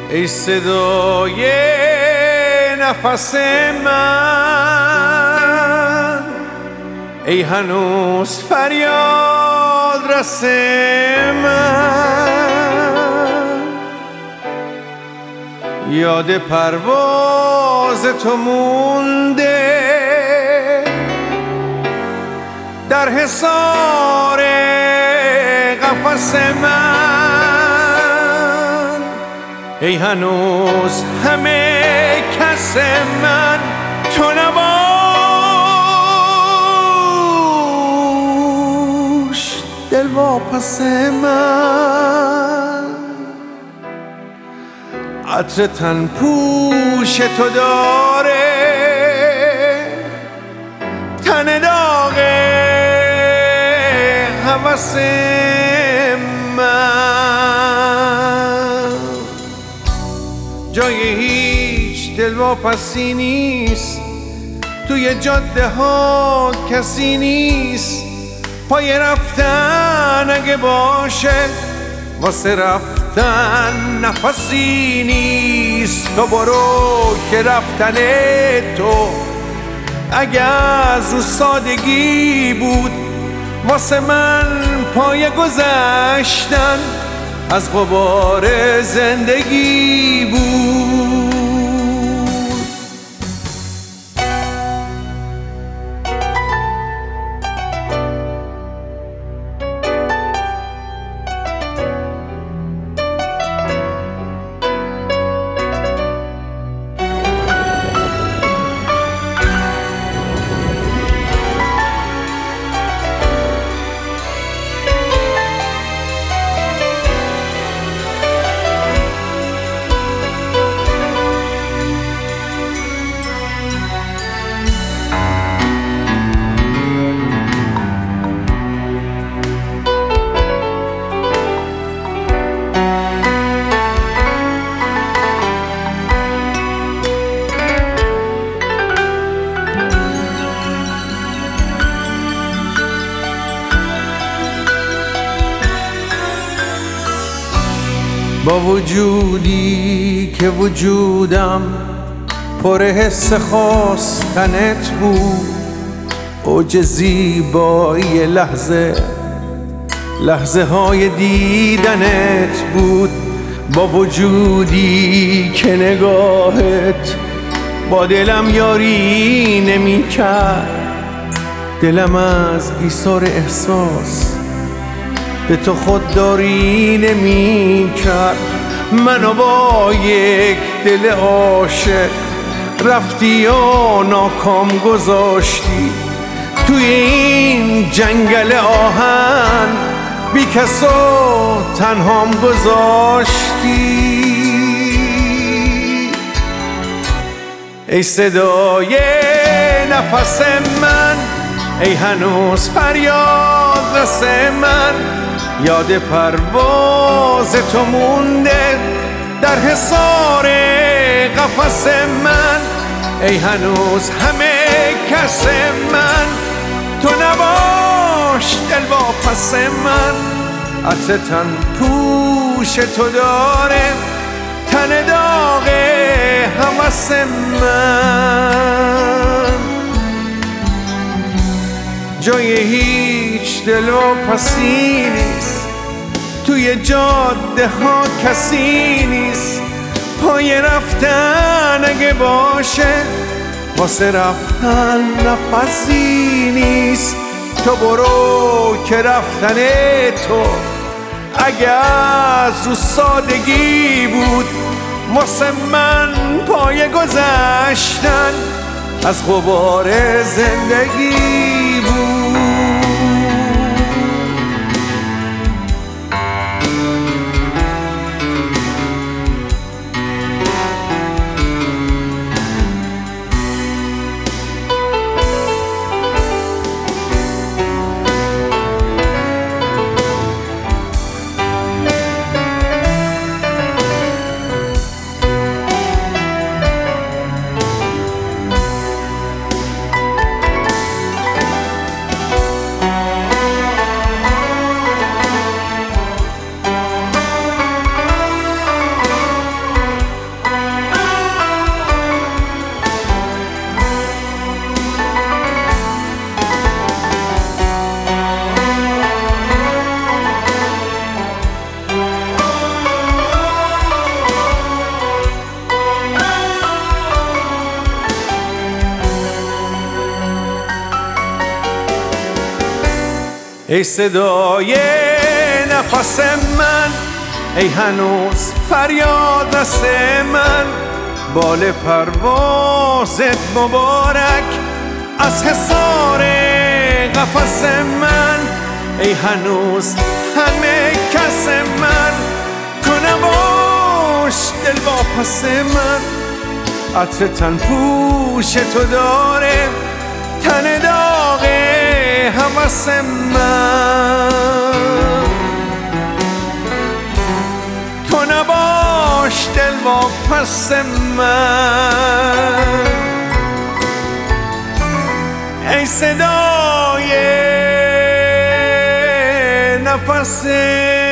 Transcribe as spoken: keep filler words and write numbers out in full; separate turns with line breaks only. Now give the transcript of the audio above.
ای صدای نفس من، ای هنوز فریاد رس من، یاد پرواز تو مونده در حصار قفس من، ای هنوز همه کس من تو نباش دل واپس من، عطر تن پوش تو داره تن داغ هوس من، جای هیچ دلواپسی نیست، توی جاده ها کسی نیست، پای رفتن اگه باشه واسه رفتن نفسی نیست. تو برو که رفتن تو اگه از رو سادگی بود، واسه من پای گذشتن از غبار زندگی بود. با وجودی که وجودم پر حس خواستنت بود، اوج زیبایی لحظه لحظه های دیدنت بود. با وجودی که نگاهت با دلم یاری نمی کرد، دلم از ایثار احساس به تو خودداری نمی کرد. منو با یک دل عاشق رفتی و ناکام گذاشتی توی این جنگل آهن، بی کس و تنهام گذاشتی. ای صدای نفس من، ای هنوز فریاد رس من، یاد پرواز تو مونده در حصار قفس من، ای هنوز همه کس من تو نباش دل واپس من، عطر تن پوش تو داره تن داغ هوس من، جای هیچ دلواپسی نیست، توی جاده ها کسی نیست، پای رفتن اگه باشه واسه رفتن نفسی نیست. تو برو که رفتن تو اگه از رو سادگی بود، واسه من پای گذشتن از غبار زندگی بود. ای صدای نفس من، ای هنوز فریاد رس من، بال پروازت مبارک از حصار قفس من. ای هنوز همه کس من، تو نباش دل واپس من. عطر تن پوش تو داره تن داغ هوس من. تو نباش دل واپس من. ای صدای نفس